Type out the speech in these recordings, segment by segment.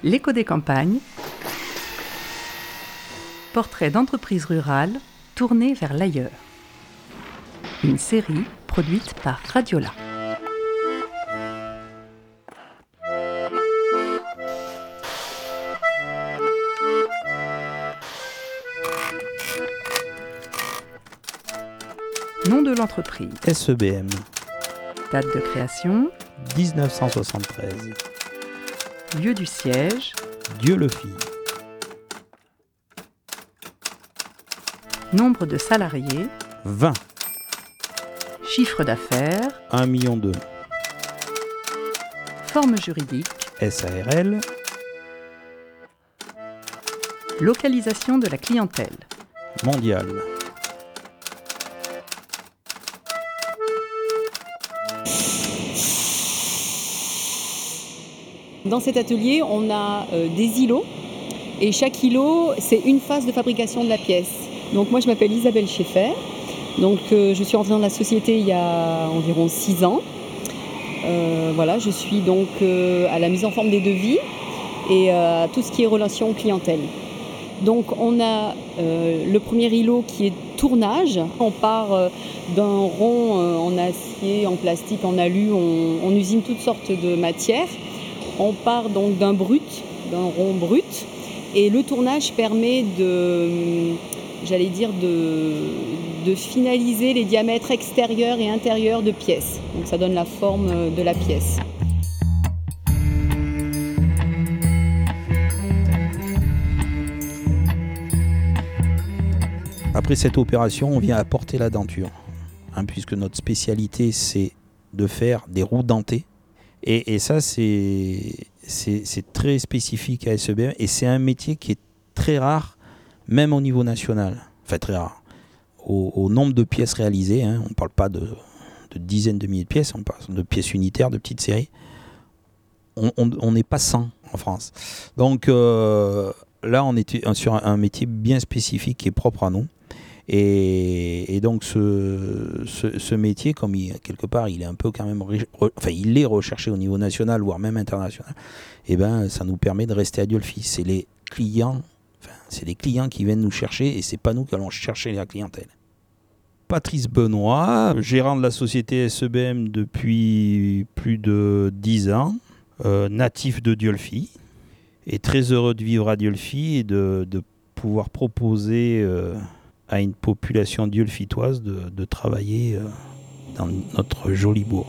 L'écho des campagnes, portrait d'entreprises rurales tournées vers l'ailleurs. Une série produite par Radiola. Nom de l'entreprise. SEBM. Date de création. 1973. Lieu du siège. Dieulefit. Nombre de salariés. 20. Chiffre d'affaires. 1,2 million. Forme juridique. SARL. Localisation de la clientèle. Mondiale. Dans cet atelier, on a des îlots et chaque îlot, c'est une phase de fabrication de la pièce. Donc moi, je m'appelle Isabelle Schaeffer. Donc je suis entrée dans la société il y a environ 6 ans. Je suis donc à la mise en forme des devis et à tout ce qui est relation clientèle. Donc on a le premier îlot qui est tournage. On part d'un rond en acier, en plastique, en alu, on usine toutes sortes de matières. On part donc d'un rond brut, et le tournage permet de finaliser les diamètres extérieurs et intérieurs de pièces. Donc ça donne la forme de la pièce. Après cette opération, on vient apporter la denture, puisque notre spécialité, c'est de faire des roues dentées. Et ça, c'est très spécifique à SEBM, et c'est un métier qui est très rare, même au niveau national. Enfin, très rare. Au nombre de pièces réalisées, on ne parle pas de dizaines de milliers de pièces, on parle de pièces unitaires, de petites séries. On n'est pas 100 en France. Donc là, on est sur un métier bien spécifique qui est propre à nous. Et donc ce métier, comme quelque part il est un peu quand même il est recherché au niveau national, voire même international, et ça nous permet de rester à Dieulefit. C'est les clients qui viennent nous chercher, et c'est pas nous qui allons chercher la clientèle. Patrice Benoît, gérant de la société SEBM depuis plus de 10 ans, natif de Dieulefit, et très heureux de vivre à Dieulefit et de pouvoir proposer à une population dieulefitoise de travailler dans notre joli bourg.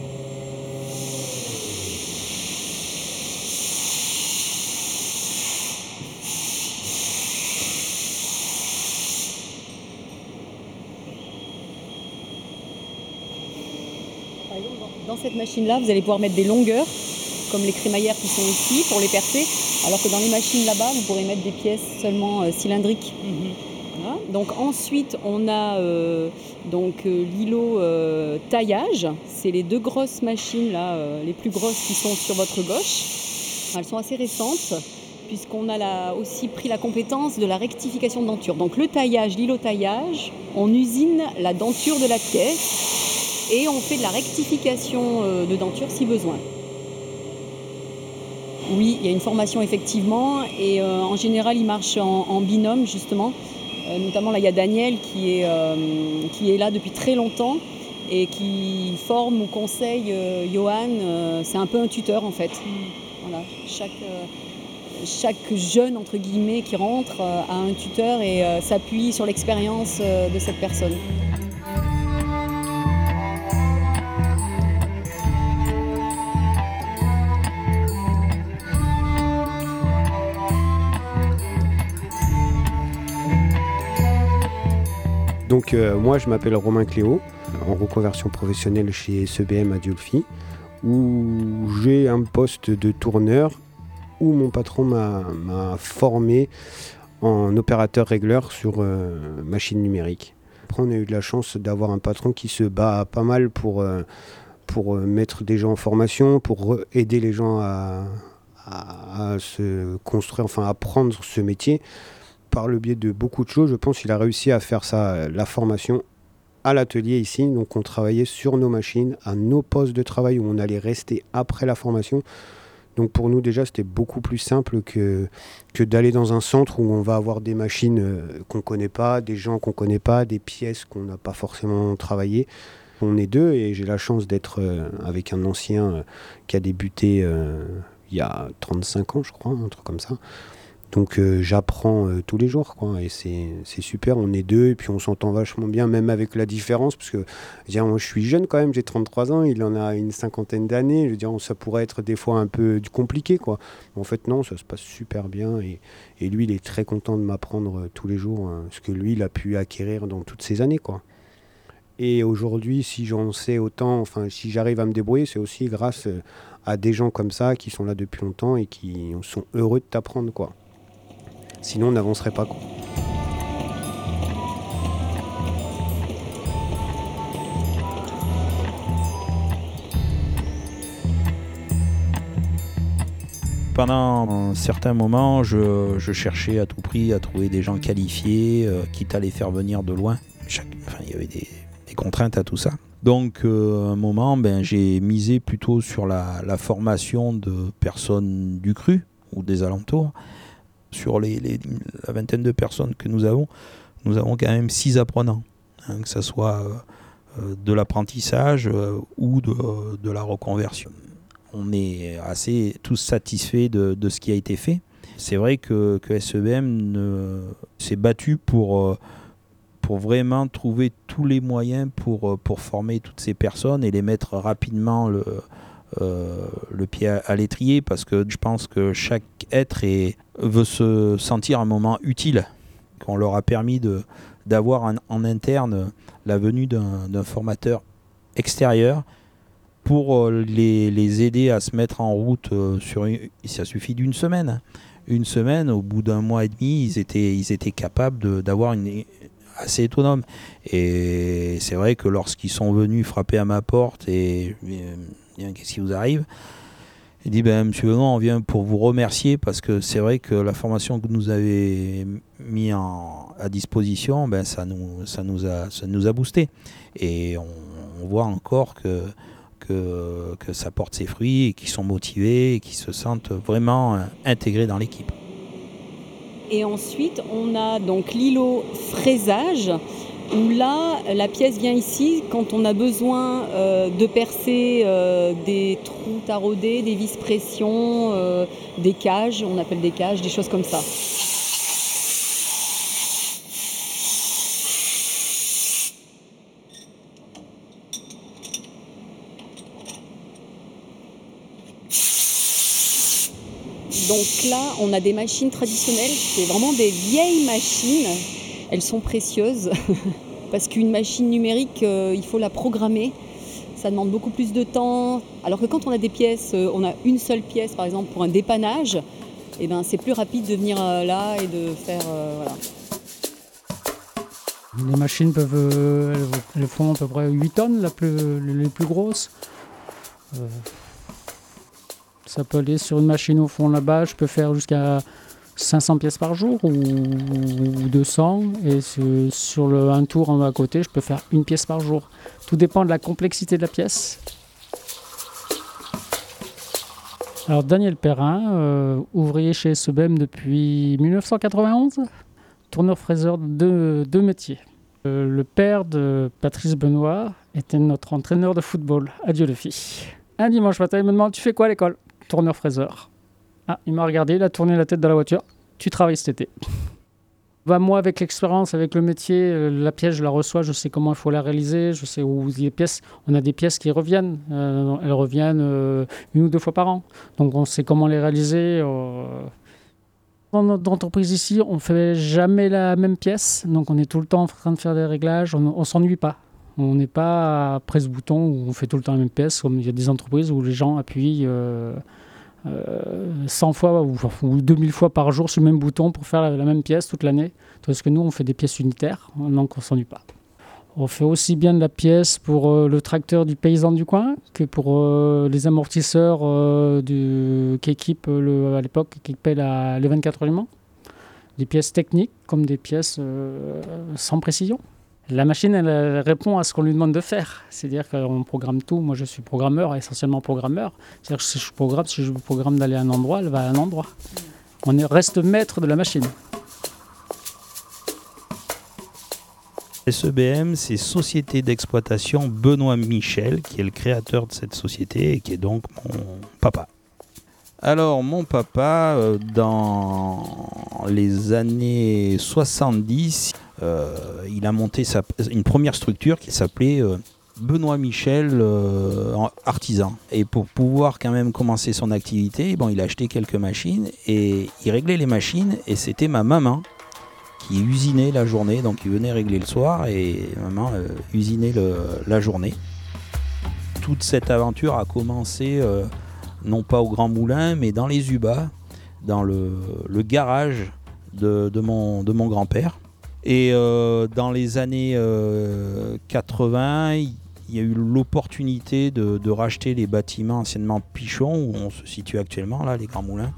Par exemple, dans cette machine-là, vous allez pouvoir mettre des longueurs, comme les crémaillères qui sont ici, pour les percer, alors que dans les machines là-bas, vous pourrez mettre des pièces seulement cylindriques. Voilà. Donc ensuite, on a l'îlot taillage. C'est les 2 grosses machines là, les plus grosses qui sont sur votre gauche. Elles sont assez récentes, puisqu'on a aussi pris la compétence de la rectification de denture. Donc le taillage, l'îlot taillage, on usine la denture de la pièce et on fait de la rectification de denture si besoin. Oui, il y a une formation effectivement, et en général, il marche en binôme justement. Notamment là, il y a Daniel qui est là depuis très longtemps et qui forme ou conseille Johan. C'est un peu un tuteur en fait. Voilà. Chaque jeune entre guillemets qui rentre a un tuteur et s'appuie sur l'expérience de cette personne. Donc moi je m'appelle Romain Cléo, en reconversion professionnelle chez SEBM à Dieulefit, où j'ai un poste de tourneur où mon patron m'a formé en opérateur régleur sur machine numérique. Après on a eu de la chance d'avoir un patron qui se bat pas mal pour mettre des gens en formation, pour aider les gens à se construire, enfin à apprendre ce métier. Par le biais de beaucoup de choses, je pense qu'il a réussi à faire ça, la formation à l'atelier ici. Donc on travaillait sur nos machines, à nos postes de travail où on allait rester après la formation. Donc pour nous déjà c'était beaucoup plus simple que d'aller dans un centre où on va avoir des machines qu'on ne connaît pas, des gens qu'on ne connaît pas, des pièces qu'on n'a pas forcément travaillées. On est 2 et j'ai la chance d'être avec un ancien qui a débuté il y a 35 ans je crois, un truc comme ça. Donc j'apprends tous les jours, quoi, et c'est super, on est 2 et puis on s'entend vachement bien, même avec la différence, parce que moi je suis jeune quand même, j'ai 33 ans, il en a une cinquantaine d'années, je veux dire, ça pourrait être des fois un peu compliqué, quoi. En fait non, ça se passe super bien et lui il est très content de m'apprendre tous les jours ce que lui il a pu acquérir dans toutes ces années, quoi. Et aujourd'hui, si j'en sais autant, enfin si j'arrive à me débrouiller, c'est aussi grâce à des gens comme ça qui sont là depuis longtemps et qui sont heureux de t'apprendre, quoi. Sinon, on n'avancerait pas, quoi. Pendant un certain moment, je cherchais à tout prix à trouver des gens qualifiés, quitte à les faire venir de loin. Il y avait des contraintes à tout ça. Donc, à un moment, j'ai misé plutôt sur la formation de personnes du cru ou des alentours. Sur la vingtaine de personnes que nous avons quand même 6 apprenants, que ce soit de l'apprentissage ou de la reconversion. On est assez tous satisfaits de ce qui a été fait. C'est vrai que SEBM s'est battu pour vraiment trouver tous les moyens pour former toutes ces personnes et les mettre rapidement le pied à l'étrier, parce que je pense que chaque être veut se sentir un moment utile, qu'on leur a permis d'avoir en interne la venue d'un formateur extérieur pour les aider à se mettre en route ça suffit d'une semaine. Une semaine, au bout d'un mois et demi, ils étaient capables d'avoir assez autonome. Et c'est vrai que lorsqu'ils sont venus frapper à ma porte et qu'est-ce qui vous arrive ? Il dit monsieur Legrand, on vient pour vous remercier parce que c'est vrai que la formation que vous nous avez mis à disposition, ça nous a boosté. Et on voit encore que ça porte ses fruits et qu'ils sont motivés et qu'ils se sentent vraiment intégrés dans l'équipe. Et ensuite, on a donc l'îlot fraisage, où là, la pièce vient ici quand on a besoin de percer des trous taraudés, des vis-pression, des cages, on appelle des cages, des choses comme ça. Donc là, on a des machines traditionnelles, c'est vraiment des vieilles machines. Elles sont précieuses parce qu'une machine numérique, il faut la programmer. Ça demande beaucoup plus de temps. Alors que quand on a des pièces, on a une seule pièce par exemple pour un dépannage, c'est plus rapide de venir là et de faire... voilà. Les machines elles font à peu près 8 tonnes, les plus grosses. Ça peut aller sur une machine au fond là-bas, je peux faire jusqu'à 500 pièces par jour ou 200, et sur un tour en bas à côté, je peux faire 1 pièce par jour. Tout dépend de la complexité de la pièce. Alors Daniel Perrin, ouvrier chez SEBM depuis 1991, tourneur-fraiseur de métiers. Le père de Patrice Benoît était notre entraîneur de football à Dieulefit. Un dimanche matin, il me demande « Tu fais quoi à l'école ?» « Tourneur-fraiseur. » Ah, il m'a regardé, il a tourné la tête dans la voiture. « Tu travailles cet été. » Moi, avec l'expérience, avec le métier, la pièce, je la reçois, je sais comment il faut la réaliser, je sais où les pièces. On a des pièces qui reviennent. Elles reviennent 1 ou 2 fois par an. Donc, on sait comment les réaliser. Dans notre entreprise ici, on ne fait jamais la même pièce. Donc, on est tout le temps en train de faire des réglages. On ne s'ennuie pas. On n'est pas à presse-bouton où on fait tout le temps la même pièce, comme il y a des entreprises où les gens appuient 100 fois ou 2000 fois par jour sur le même bouton pour faire la même pièce toute l'année. Tandis que nous, on fait des pièces unitaires, donc on ne s'ennuie pas. On fait aussi bien de la pièce pour le tracteur du paysan du coin que pour les amortisseurs qui équipent à l'époque qui équipaient les 24 heures du Mans. Des pièces techniques comme des pièces sans précision. La machine, elle répond à ce qu'on lui demande de faire. C'est-à-dire qu'on programme tout. Moi, je suis programmeur, essentiellement programmeur. C'est-à-dire que si je programme d'aller à un endroit, elle va à un endroit. Reste maître de la machine. SEBM, c'est Société d'exploitation Benoît Michel, qui est le créateur de cette société et qui est donc mon papa. Alors, mon papa, dans les années 70, il a monté une première structure qui s'appelait Benoît Michel Artisan. Et pour pouvoir quand même commencer son activité, il a acheté quelques machines et il réglait les machines. Et c'était ma maman qui usinait la journée, donc il venait régler le soir et maman usinait la journée. Toute cette aventure a commencé non pas au Grand Moulin, mais dans les Ubas, dans le garage de mon grand-père. Et dans les années 80, il y a eu l'opportunité de racheter les bâtiments anciennement Pichon, où on se situe actuellement, là, les Grands Moulins.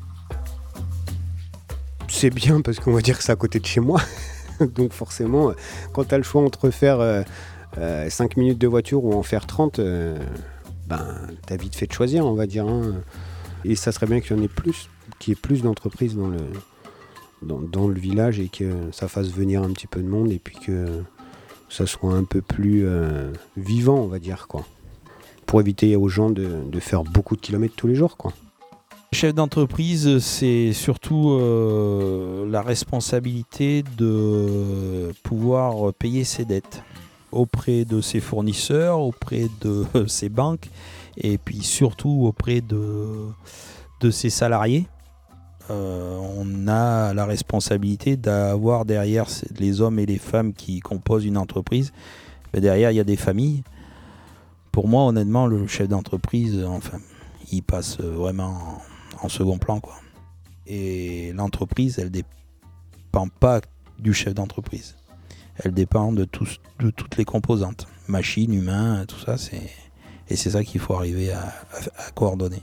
C'est bien parce qu'on va dire que c'est à côté de chez moi. Donc forcément, quand tu as le choix entre faire 5 minutes de voiture ou en faire 30, t'as vite fait de choisir, on va dire. Hein. Et ça serait bien qu'il y en ait plus, qu'il y ait plus d'entreprises dans le village et que ça fasse venir un petit peu de monde et puis que ça soit un peu plus vivant, on va dire, quoi. Pour éviter aux gens de faire beaucoup de kilomètres tous les jours, quoi. Chef d'entreprise, c'est surtout la responsabilité de pouvoir payer ses dettes auprès de ses fournisseurs, auprès de ses banques et puis surtout auprès de ses salariés. On a la responsabilité d'avoir derrière les hommes et les femmes qui composent une entreprise. Mais derrière, il y a des familles. Pour moi, honnêtement, le chef d'entreprise, il passe vraiment en second plan, quoi. Et l'entreprise, elle dépend pas du chef d'entreprise. Elle dépend de toutes les composantes, machines, humains, tout ça. Et c'est ça qu'il faut arriver à coordonner.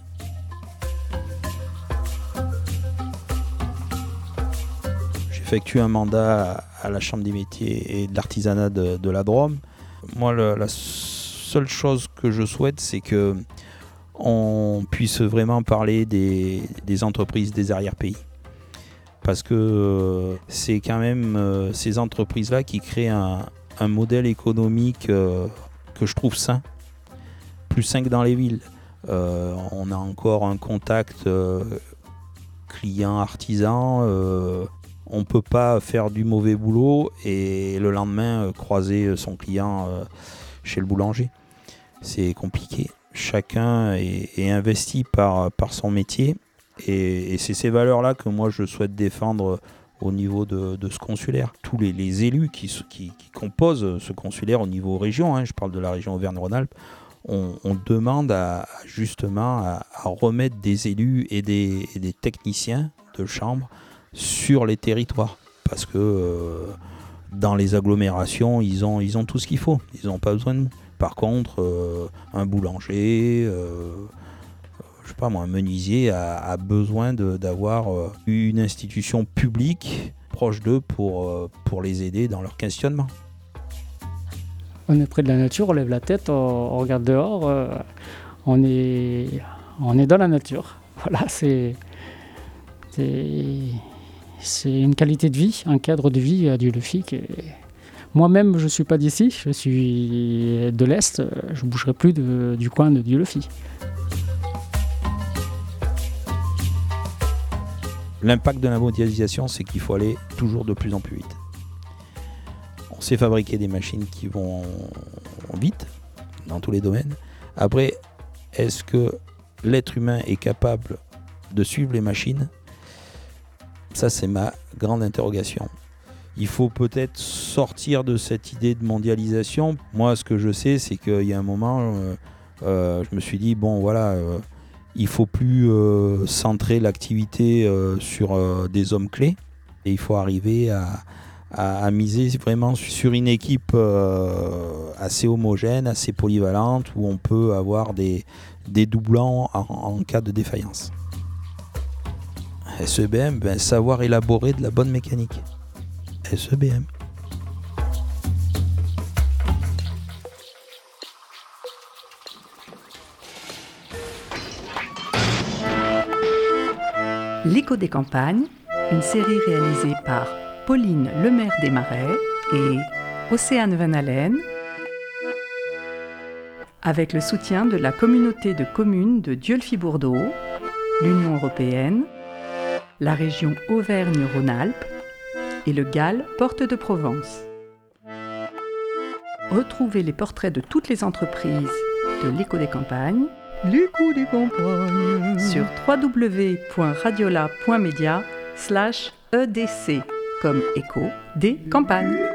J'effectue un mandat à la Chambre des métiers et de l'artisanat de la Drôme. Moi, la seule chose que je souhaite, c'est que on puisse vraiment parler des entreprises des arrière-pays. Parce que c'est quand même ces entreprises-là qui créent un modèle économique que je trouve sain, plus sain que dans les villes. On a encore un contact client-artisan. On ne peut pas faire du mauvais boulot et le lendemain croiser son client chez le boulanger. C'est compliqué. Chacun est investi par son métier et c'est ces valeurs-là que moi je souhaite défendre au niveau de ce consulaire. Tous les élus qui composent ce consulaire au niveau région, je parle de la région Auvergne-Rhône-Alpes, on demande justement à remettre des élus et des techniciens de chambre sur les territoires. Parce que dans les agglomérations, ils ont tout ce qu'il faut. Ils n'ont pas besoin de nous. Par contre, un boulanger, un menuisier a besoin d'avoir une institution publique proche d'eux pour les aider dans leur questionnement. On est près de la nature, on lève la tête, on regarde dehors, on est dans la nature. Voilà, c'est une qualité de vie, un cadre de vie à Dieulefit. Moi-même, je ne suis pas d'ici, je suis de l'Est, je ne bougerai plus du coin de Dieulefit. L'impact de la mondialisation, c'est qu'il faut aller toujours de plus en plus vite. On sait fabriquer des machines qui vont vite, dans tous les domaines. Après, est-ce que l'être humain est capable de suivre les machines ? Ça, c'est ma grande interrogation. Il faut peut-être sortir de cette idée de mondialisation. Moi, ce que je sais, c'est qu'il y a un moment, je me suis dit, il ne faut plus centrer l'activité sur des hommes clés. Et il faut arriver à miser vraiment sur une équipe assez homogène, assez polyvalente, où on peut avoir des doublons en cas de défaillance. SEBM, savoir élaborer de la bonne mécanique. SEBM. L'écho des campagnes, une série réalisée par Pauline Lemaire-Desmarais et Océane Van Allen, avec le soutien de la communauté de communes de Dieulefit-Bourdeaux, l'Union européenne, la région Auvergne-Rhône-Alpes et le GAL Portes-de-Provence. Retrouvez les portraits de toutes les entreprises de l'Écho des campagnes, sur www.radiola.media/EDC, comme écho des campagnes.